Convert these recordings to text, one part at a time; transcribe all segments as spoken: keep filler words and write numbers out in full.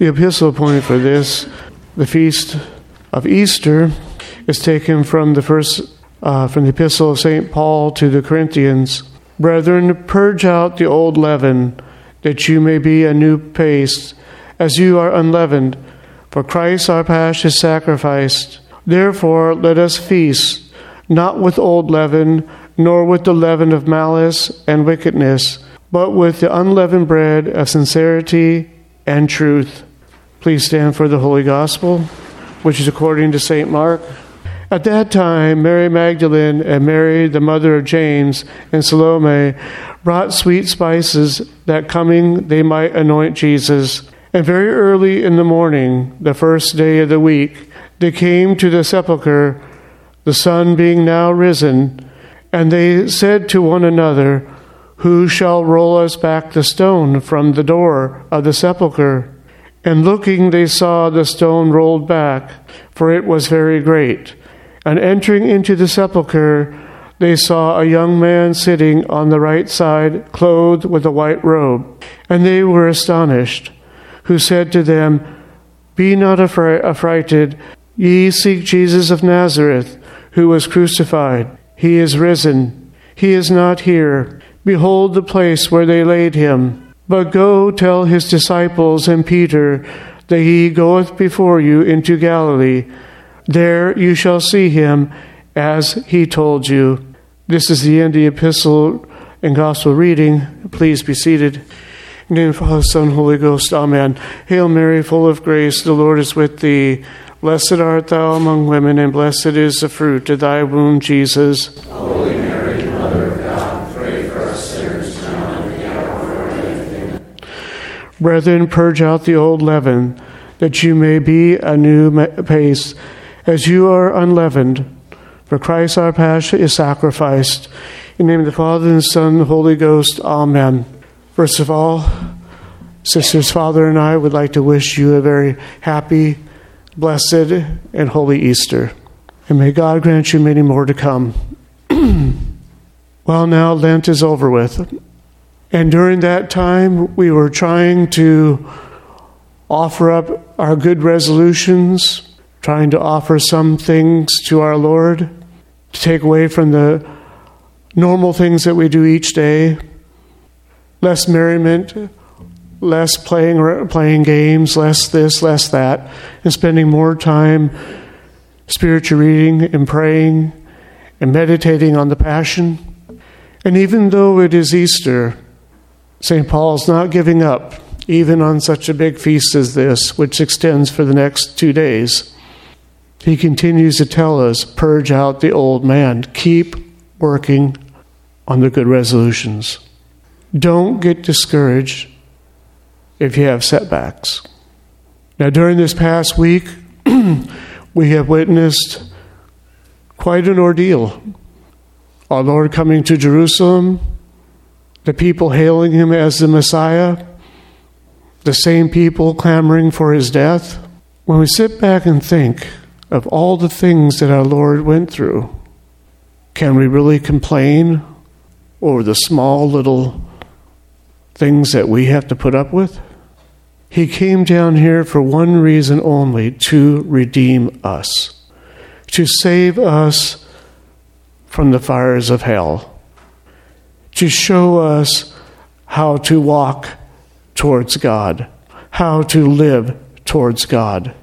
The epistle point for this, the feast of Easter, is taken from the first, uh, from the epistle of Saint Paul to the Corinthians. Brethren, purge out the old leaven, that you may be a new paste, as you are unleavened. For Christ our Pasch is sacrificed. Therefore let us feast, not with old leaven, nor with the leaven of malice and wickedness, but with the unleavened bread of sincerity and truth. Please stand for the Holy Gospel, which is according to Saint Mark. At that time, Mary Magdalene and Mary, the mother of James, and Salome brought sweet spices, that coming they might anoint Jesus. And very early in the morning, the first day of the week, they came to the sepulchre, the sun being now risen, and they said to one another, Who shall roll us back the stone from the door of the sepulchre? And looking, they saw the stone rolled back, for it was very great. And entering into the sepulchre, they saw a young man sitting on the right side, clothed with a white robe. And they were astonished, who said to them, Be not affri- affrighted, ye seek Jesus of Nazareth, who was crucified. He is risen. He is not here. Behold the place where they laid him. But go tell his disciples and Peter that he goeth before you into Galilee. There you shall see him, as he told you. This is the end of the epistle and gospel reading. Please be seated. In the name of the Father, Son, Holy Ghost. Amen. Hail Mary, full of grace, the Lord is with thee. Blessed art thou among women, and blessed is the fruit of thy womb, Jesus. Holy Mary, Mother of God, pray for us sinners now and at the hour of our death. Amen. Brethren, purge out the old leaven, that you may be a new paste, as you are unleavened. For Christ our Pasch is sacrificed. In the name of the Father, and the Son, and the Holy Ghost. Amen. First of all, sisters, Father, and I would like to wish you a very happy, blessed, and holy Easter. And may God grant you many more to come. Well, now Lent is over with. And during that time, we were trying to offer up our good resolutions, trying to offer some things to our Lord, to take away from the normal things that we do each day. Less merriment, less playing playing games, less this, less that, and spending more time spiritual reading and praying and meditating on the Passion. And even though it is Easter, Saint Paul's not giving up, even on such a big feast as this, which extends for the next two days. He continues to tell us, purge out the old man. Keep working on the good resolutions. Don't get discouraged if you have setbacks. Now, during this past week, we have witnessed quite an ordeal. Our Lord coming to Jerusalem, the people hailing him as the Messiah, the same people clamoring for his death. When we sit back and think of all the things that our Lord went through, can we really complain over the small little things that we have to put up with? He came down here for one reason only, to redeem us, to save us from the fires of hell, to show us how to walk towards God, how to live towards God.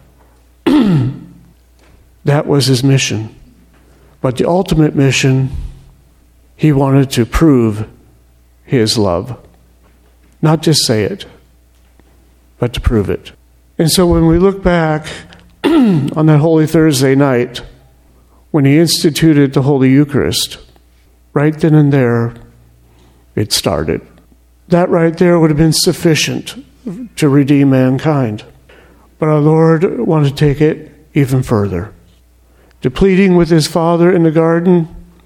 That was his mission. But the ultimate mission, he wanted to prove his love. Not just say it, but to prove it. And so when we look back on that Holy Thursday night, when he instituted the Holy Eucharist, right then and there, it started. That right there would have been sufficient to redeem mankind. But our Lord wanted to take it even further. To pleading with his Father in the garden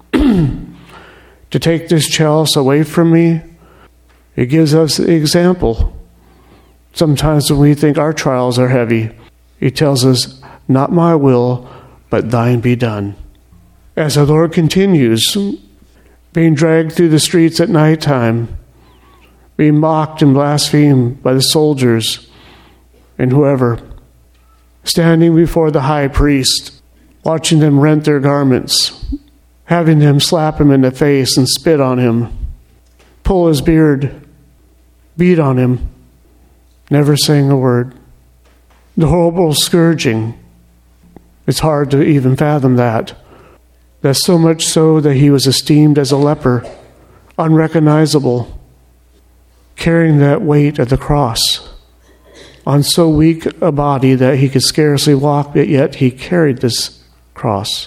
to take this chalice away from me, it gives us the example. Sometimes when we think our trials are heavy, he tells us, not my will, but thine be done. As our Lord continues, being dragged through the streets at nighttime, being mocked and blasphemed by the soldiers, and whoever, standing before the high priest, watching them rent their garments, having them slap him in the face and spit on him, pull his beard, beat on him, never saying a word. The horrible scourging, it's hard to even fathom that. That's so much so that he was esteemed as a leper, unrecognizable, carrying that weight of the cross on so weak a body that he could scarcely walk, but yet he carried this cross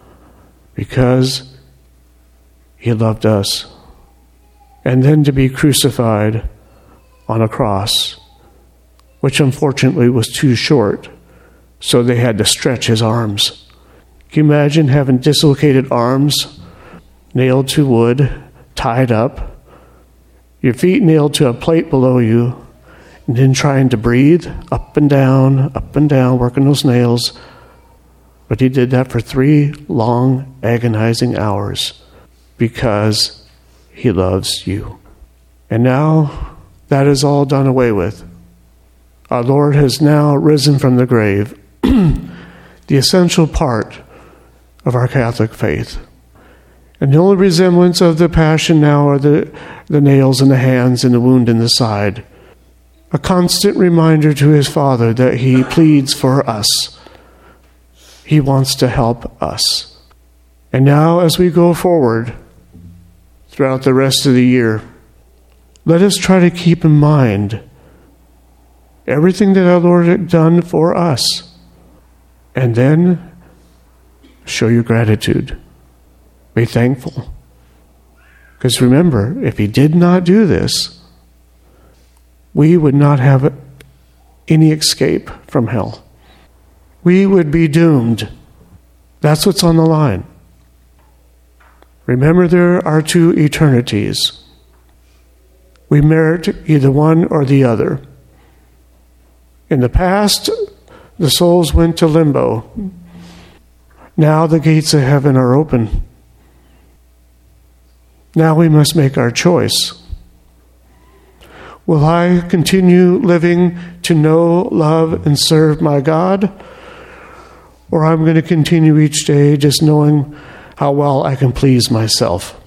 because he loved us. And then to be crucified on a cross, which unfortunately was too short, so they had to stretch his arms. Can you imagine having dislocated arms, nailed to wood, tied up, your feet nailed to a plate below you, and then trying to breathe up and down, up and down, working those nails. But he did that for three long, agonizing hours because he loves you. And now that is all done away with. Our Lord has now risen from the grave, the essential part of our Catholic faith. And the only resemblance of the passion now are the, the nails in the hands and the wound in the side. A constant reminder to his Father that he pleads for us. He wants to help us. And now as we go forward throughout the rest of the year, let us try to keep in mind everything that our Lord had done for us. And then show your gratitude. Be thankful. Because remember, if he did not do this, we would not have any escape from hell. We would be doomed. That's what's on the line. Remember, there are two eternities. We merit either one or the other. In the past, the souls went to limbo. Now the gates of heaven are open. Now we must make our choice. Will I continue living to know, love, and serve my God? Or I'm going to continue each day just knowing how well I can please myself?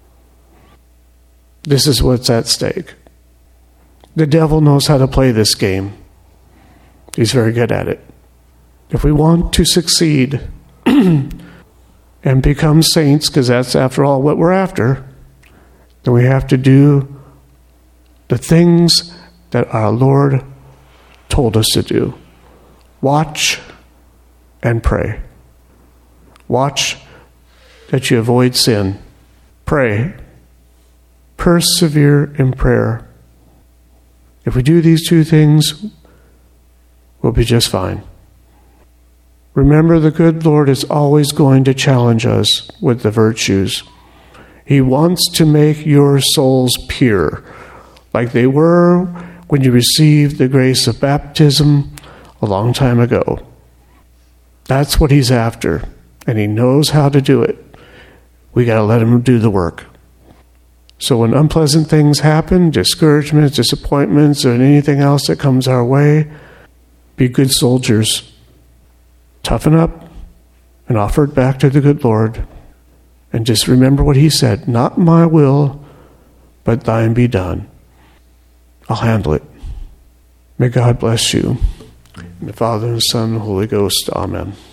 This is what's at stake. The devil knows how to play this game. He's very good at it. If we want to succeed and become saints, because that's after all what we're after, then we have to do the things that our Lord told us to do. Watch and pray. Watch that you avoid sin. Pray. Persevere in prayer. If we do these two things, we'll be just fine. Remember, the good Lord is always going to challenge us with the virtues. He wants to make your souls pure, like they were when you received the grace of baptism a long time ago. That's what he's after, and he knows how to do it. We got to let him do the work. So when unpleasant things happen, discouragements, disappointments, or anything else that comes our way, be good soldiers. Toughen up and offer it back to the good Lord. And just remember what he said, not my will, but thine be done. I'll handle it. May God bless you. In the Father, and the Son, and the Holy Ghost. Amen.